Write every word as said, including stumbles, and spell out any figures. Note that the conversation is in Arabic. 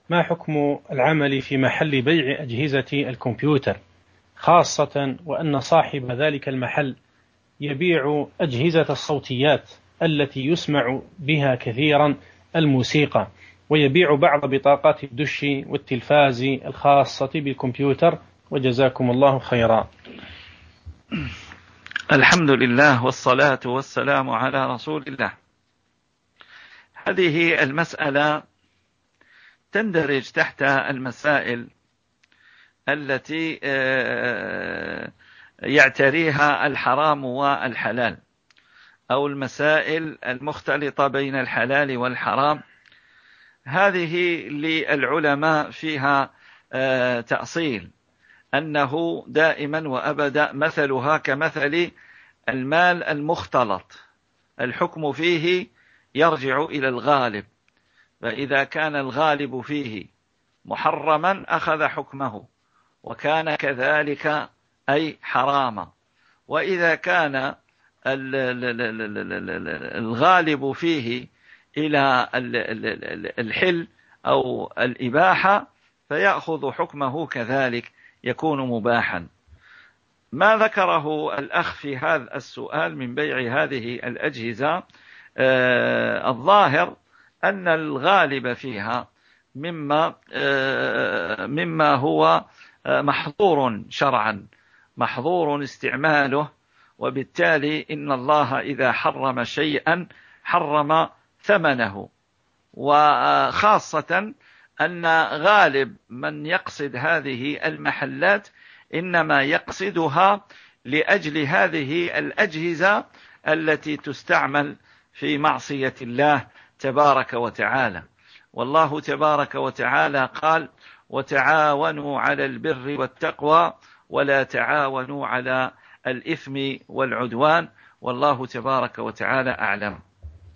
ما حكم العمل في محل بيع أجهزة الكمبيوتر، خاصة وأن صاحب ذلك المحل يبيع أجهزة الصوتيات التي يسمع بها كثيرا الموسيقى، ويبيع بعض بطاقات الدش والتلفاز الخاصة بالكمبيوتر، وجزاكم الله خيرا. الحمد لله والصلاة والسلام على رسول الله. هذه المسألة تندرج تحت المسائل التي يعتريها الحرام والحلال، أو المسائل المختلطة بين الحلال والحرام. هذه للعلماء فيها تأصيل، أنه دائما وأبدا مثلها كمثل المال المختلط، الحكم فيه يرجع إلى الغالب، فإذا كان الغالب فيه محرما أخذ حكمه، وكان كذلك أي حراما. وإذا كان الغالب فيه إلى الحل أو الإباحة فيأخذ حكمه كذلك، يكون مباحا. ما ذكره الأخ في هذا السؤال من بيع هذه الأجهزة، آه الظاهر أن الغالب فيها مما, آه مما هو محظور شرعا، محظور استعماله، وبالتالي إن الله إذا حرم شيئا حرم ثمنه. وخاصة أن غالب من يقصد هذه المحلات إنما يقصدها لأجل هذه الأجهزة التي تستعمل في معصية الله تبارك وتعالى. والله تبارك وتعالى قال: وتعاونوا على البر والتقوى ولا تعاونوا على الإثم والعدوان. والله تبارك وتعالى أعلم.